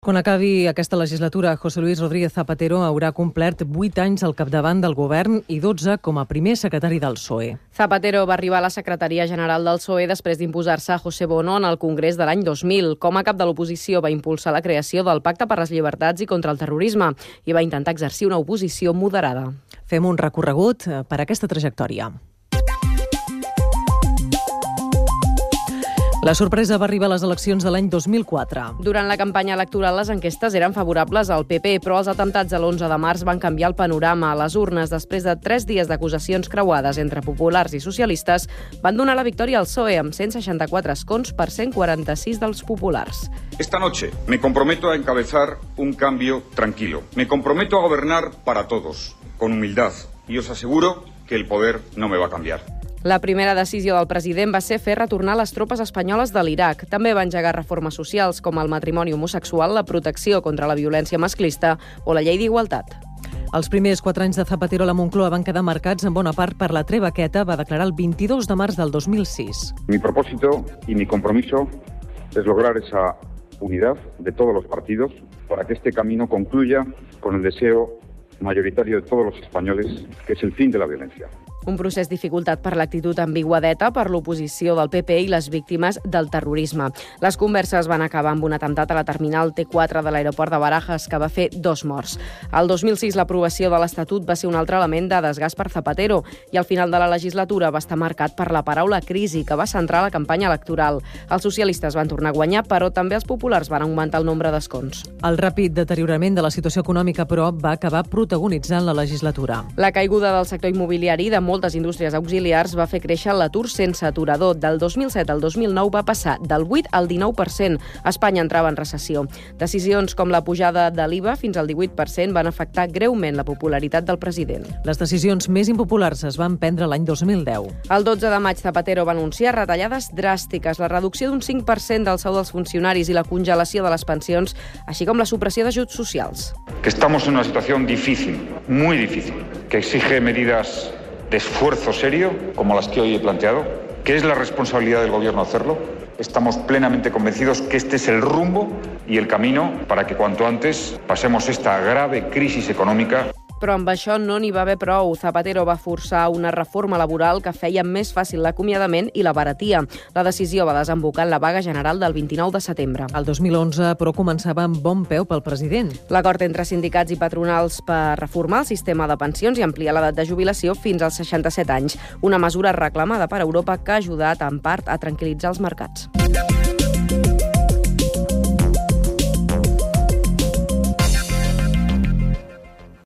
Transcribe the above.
Quan acabi aquesta legislatura, José Luis Rodríguez Zapatero haurà complert 8 anys al capdavant del govern i 12 com a primer secretari del PSOE. Zapatero va arribar a la secretaria general del PSOE després d'imposar-se a José Bono en el Congrés de l'any 2000. Com a cap de l'oposició va impulsar la creació del Pacte per les Llibertats i contra el Terrorisme i va intentar exercir una oposició moderada. Fem un recorregut per aquesta trajectòria. La sorpresa va arribar a les eleccions de l'any 2004. Durant la campanya electoral, les enquestes eren favorables al PP, però els atemptats de l'11 de març van canviar el panorama. A les urnes, després de 3 dies d'acusacions creuades entre populars i socialistes, van donar la victòria al PSOE amb 164 escons per 146 dels populars. Esta noche me comprometo a encabezar un cambio tranquilo. Me comprometo a gobernar para todos, con humildad, y os aseguro que el poder no me va a cambiar. La primera decisió del president va ser fer retornar les tropes espanyoles de l'Iraq. També va engegar reformes socials com el matrimoni homosexual, la protecció contra la violència masclista o la llei d'igualtat. Els primers 4 anys de Zapatero a la Moncloa van quedar marcats en bona part per la treva que ETA va declarar el 22 de març del 2006. Mi propósito y mi compromiso es lograr esa unidad de todos los partidos para que este camino concluya con el deseo mayoritario de todos los españoles, que es el fin de la violencia. Un procés dificultat per l'actitud ambigua d'ETA, per l'oposició del PP i les víctimes del terrorisme. Les converses van acabar amb un atemptat a la terminal T4 de l'aeroport de Barajas, que va fer 2 morts. El 2006 l'aprovació de l'Estatut va ser un altre element de desgast per Zapatero i al final de la legislatura va estar marcat per la paraula crisi, que va centrar la campanya electoral. Els socialistes van tornar a guanyar, però també els populars van augmentar el nombre d'escons. El ràpid deteriorament de la situació econòmica, però, va acabar protagonitzant la legislatura. La caiguda del sector immobiliari de moltes indústries auxiliars va fer créixer l'atur sense aturador. Del 2007 al 2009 va passar del 8 al 19%. Espanya entrava en recessió. Decisions com la pujada de l'IVA fins al 18% van afectar greument la popularitat del president. Les decisions més impopulars es van prendre l'any 2010. El 12 de maig Zapatero va anunciar retallades dràstiques, la reducció d'un 5% del sou dels funcionaris i la congelació de les pensions, així com la supressió d'ajuts socials. Que estamos en una situación difícil, muy difícil, que exige medidas de esfuerzo serio, como las que hoy he planteado, que es la responsabilidad del Gobierno hacerlo. Estamos plenamente convencidos que este es el rumbo y el camino para que cuanto antes pasemos esta grave crisis económica. Però amb això no n'hi va haver prou. Zapatero va forçar una reforma laboral que feia més fàcil l'acomiadament i la baratia. La decisió va desembocar en la vaga general del 29 de setembre. El 2011, però, començava amb bon peu pel president. L'acord entre sindicats i patronals per reformar el sistema de pensions i ampliar l'edat de jubilació fins als 67 anys. Una mesura reclamada per Europa que ha ajudat, en part, a tranquil·litzar els mercats.